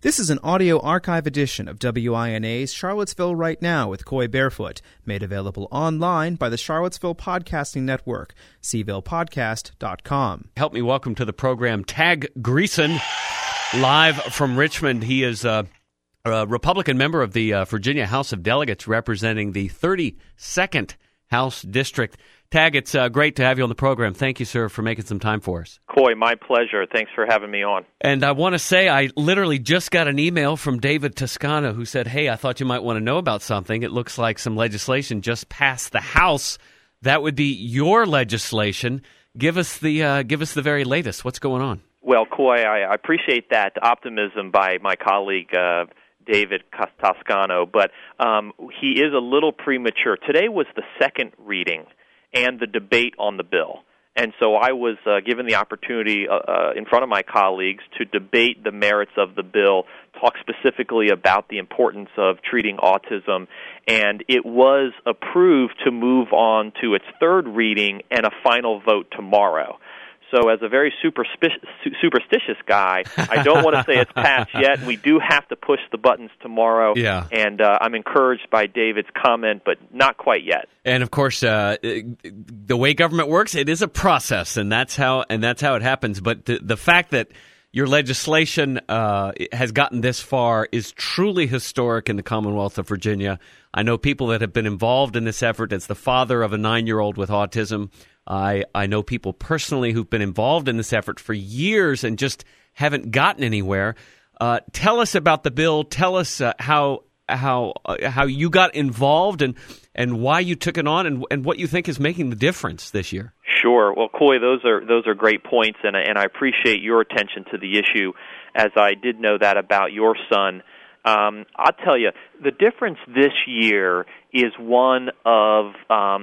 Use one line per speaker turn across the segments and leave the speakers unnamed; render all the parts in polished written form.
This is an audio archive edition of WINA's Charlottesville Right Now with Coy Barefoot, made available online by the Charlottesville Podcasting Network, cvillepodcast.com.
Help me welcome to the program Tag Greason, live from Richmond. He is a Republican member of the Virginia House of Delegates representing the 32nd House District. Tag, it's great to have you on the program. Thank you, sir, for making some time for us.
Coy, my pleasure. Thanks for having me on.
And I want to say I literally just got an email from David Toscano who said, hey, I thought you might want to know about something. It looks like some legislation just passed the House. That would be your legislation. Give us the very latest. What's going on?
Well, Coy, I appreciate that optimism by my colleague David Toscano, but he is a little premature. Today was the second reading and the debate on the bill. And so I was given the opportunity in front of my colleagues to debate the merits of the bill, talk specifically about the importance of treating autism, and it was approved to move on to its third reading and a final vote tomorrow. So as a very superstitious guy, I don't want to say it's passed yet. We do have to push the buttons tomorrow.
Yeah.
And I'm encouraged by David's comment, but not quite yet.
And of course, the way government works, it is a process, and that's how it happens. But the fact that your legislation has gotten this far is truly historic in the Commonwealth of Virginia. I know people that have been involved in this effort. As the father of a 9-year-old with autism, I know people personally who've been involved in this effort for years and just haven't gotten anywhere. Tell us about the bill. Tell us how you got involved and why you took it on and what you think is making the difference this year.
Sure. Well, Coy, those are great points, and I appreciate your attention to the issue, as I did know that about your son. I'll tell you, the difference this year is one of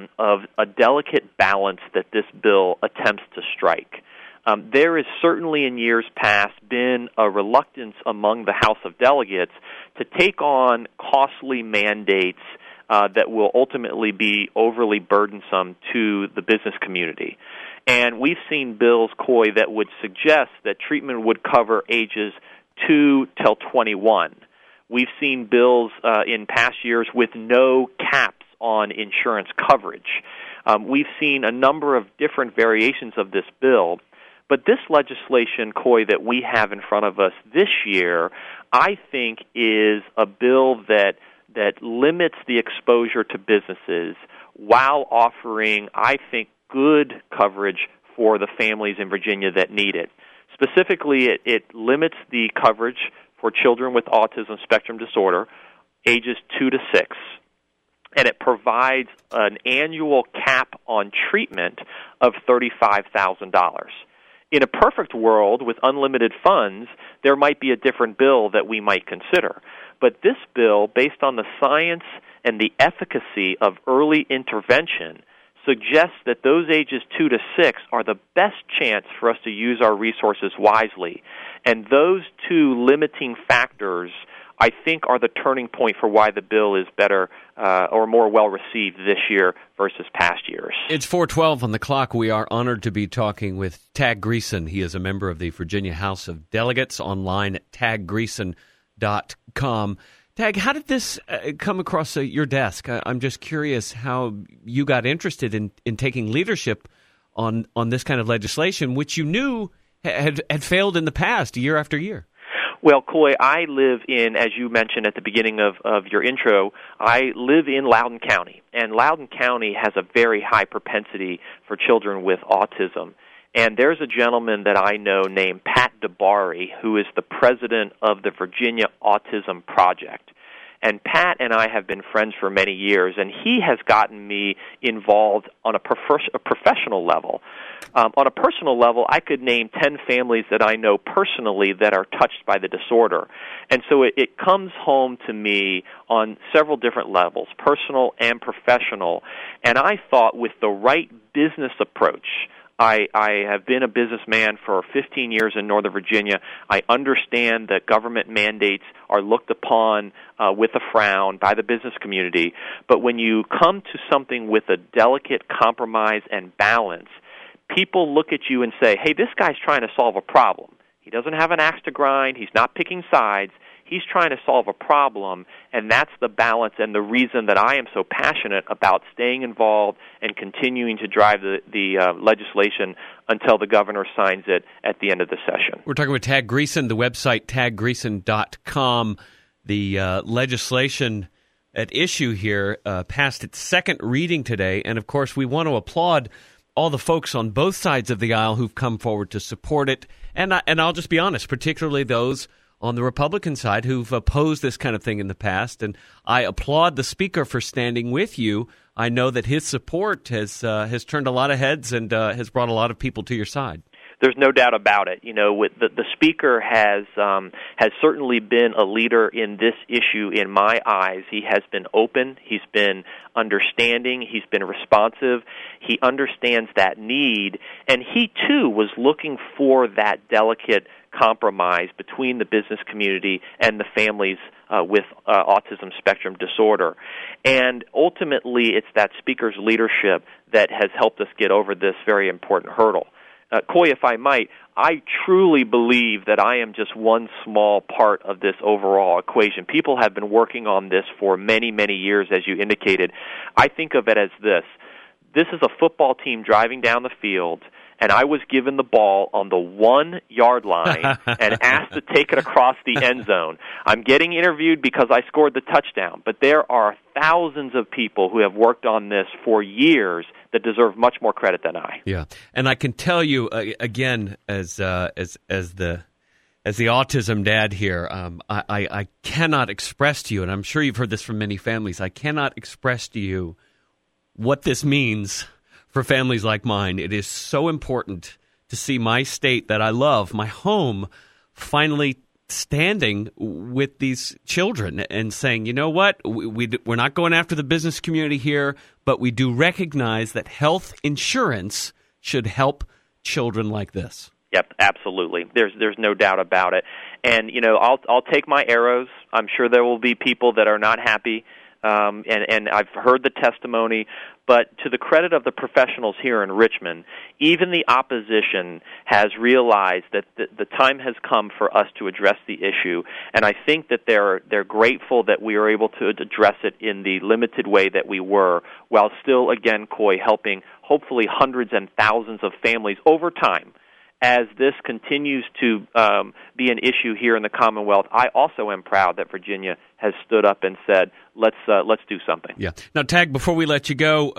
a delicate balance that this bill attempts to strike. There has certainly in years past been a reluctance among the House of Delegates to take on costly mandates that will ultimately be overly burdensome to the business community. And we've seen bills, Coy, that would suggest that treatment would cover ages 2 till 21. We've seen bills in past years with no caps on insurance coverage. We've seen a number of different variations of this bill. But this legislation, Coy, that we have in front of us this year, I think is a bill that limits the exposure to businesses while offering, I think, good coverage for the families in Virginia that need it. Specifically, it limits the coverage for children with autism spectrum disorder, ages 2 to 6. And it provides an annual cap on treatment of $35,000. In a perfect world with unlimited funds, there might be a different bill that we might consider. But this bill, based on the science and the efficacy of early intervention, suggests that those ages 2 to 6 are the best chance for us to use our resources wisely. And those two limiting factors, I think, are the turning point for why the bill is better or more well-received this year versus past years.
It's 4:12 on the clock. We are honored to be talking with Tag Greason. He is a member of the Virginia House of Delegates, online at taggreason.com. Tag, how did this come across your desk? I'm just curious how you got interested in taking leadership on this kind of legislation, which you knew had failed in the past year after year.
Well, Coy, I live in, as you mentioned at the beginning of your intro, I live in Loudoun County. And Loudoun County has a very high propensity for children with autism. And there's a gentleman that I know named Pat DeBari, who is the president of the Virginia Autism Project. And Pat and I have been friends for many years, and he has gotten me involved on a professional level. On a personal level, I could name 10 families that I know personally that are touched by the disorder. And so it comes home to me on several different levels, personal and professional. And I thought with the right business approach, I have been a businessman for 15 years in Northern Virginia. I understand that government mandates are looked upon with a frown by the business community. But when you come to something with a delicate compromise and balance, people look at you and say, hey, this guy's trying to solve a problem. He doesn't have an axe to grind. He's not picking sides. He's trying to solve a problem, and that's the balance and the reason that I am so passionate about staying involved and continuing to drive the legislation until the governor signs it at the end of the session.
We're talking with Tad Greeson, the website tadgreeson.com. The legislation at issue here passed its second reading today, and of course we want to applaud all the folks on both sides of the aisle who've come forward to support it, and I'll just be honest, particularly those on the Republican side who've opposed this kind of thing in the past, and I applaud the Speaker for standing with you. I know that his support has turned a lot of heads and has brought a lot of people to your side.
There's no doubt about it. You know, with the Speaker has certainly been a leader in this issue in my eyes. He has been open. He's been understanding. He's been responsive. He understands that need. And he, too, was looking for that delicate compromise between the business community and the families with autism spectrum disorder. And ultimately, it's that Speaker's leadership that has helped us get over this very important hurdle. Coy, if I might, I truly believe that I am just one small part of this overall equation. People have been working on this for many, many years, as you indicated. I think of it as this. This is a football team driving down the field, and I was given the ball on the 1-yard line and asked to take it across the end zone. I'm getting interviewed because I scored the touchdown, but there are thousands of people who have worked on this for years that deserve much more credit than I.
Yeah, and I can tell you again, as the autism dad here, I cannot express to you, and I'm sure you've heard this from many families. I cannot express to you what this means for families like mine. It is so important to see my state that I love, my home, finally standing with these children and saying, you know what, we're not going after the business community here, but we do recognize that health insurance should help children like this.
Yep, absolutely. There's no doubt about it. And, you know, I'll take my arrows. I'm sure there will be people that are not happy. And I've heard the testimony, but to the credit of the professionals here in Richmond, even the opposition has realized that the time has come for us to address the issue, and I think that they're grateful that we are able to address it in the limited way that we were, while still, again, Coy, helping hopefully hundreds and thousands of families over time. As this continues to be an issue here in the Commonwealth, I also am proud that Virginia has stood up and said, let's do something.
Yeah. Now, Tag, before we let you go,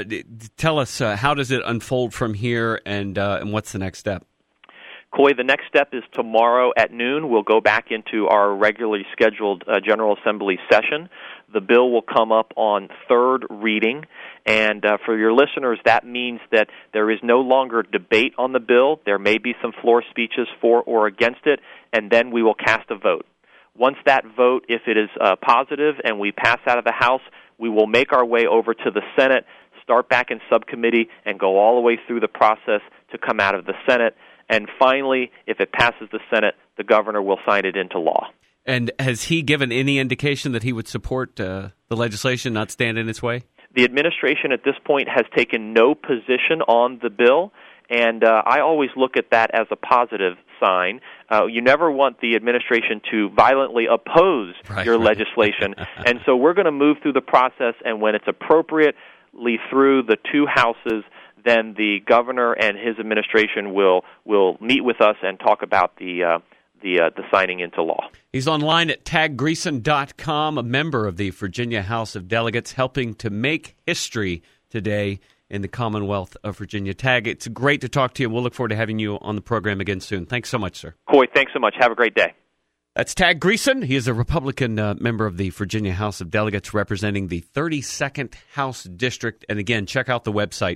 tell us how does it unfold from here, and what's the next step?
Coy, the next step is tomorrow at noon. We'll go back into our regularly scheduled General Assembly session. The bill will come up on third reading, and for your listeners, that means that there is no longer debate on the bill. There may be some floor speeches for or against it, and then we will cast a vote. Once that vote, if it is positive and we pass out of the House, we will make our way over to the Senate, start back in subcommittee, and go all the way through the process to come out of the Senate. And finally, if it passes the Senate, the governor will sign it into law.
And has he given any indication that he would support the legislation, not stand in its way?
The administration at this point has taken no position on the bill, and I always look at that as a positive sign. You never want the administration to violently oppose your legislation, and so we're going to move through the process, and when it's appropriately through the two houses, then the governor and his administration will meet with us and talk about the signing into law.
He's online at tadgreeson.com, a member of the Virginia House of Delegates, helping to make history today in the Commonwealth of Virginia. Tag, it's great to talk to you. We'll look forward to having you on the program again soon. Thanks so much, sir.
Coy, thanks so much. Have a great day.
That's Tad Greeson. He is a Republican member of the Virginia House of Delegates representing the 32nd House District. And again, check out the website,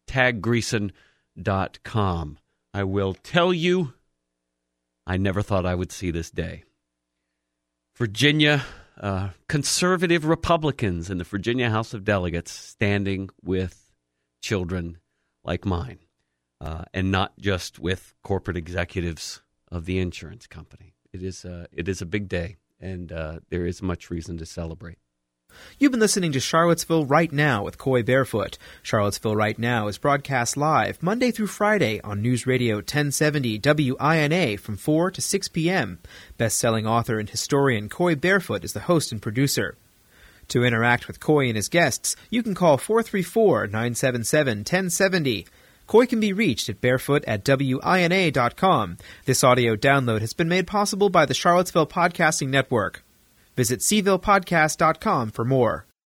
tadgreeson.com. I will tell you, I never thought I would see this day. Virginia, conservative Republicans in the Virginia House of Delegates standing with children like mine, and not just with corporate executives of the insurance company. It is a big day, and there is much reason to celebrate.
You've been listening to Charlottesville Right Now with Coy Barefoot. Charlottesville Right Now is broadcast live Monday through Friday on News Radio 1070 WINA from 4 to 6 p.m. Best-selling author and historian Coy Barefoot is the host and producer. To interact with Coy and his guests, you can call 434-977-1070. Coy can be reached at barefoot@wina.com. This audio download has been made possible by the Charlottesville Podcasting Network. Visit cvillepodcast.com for more.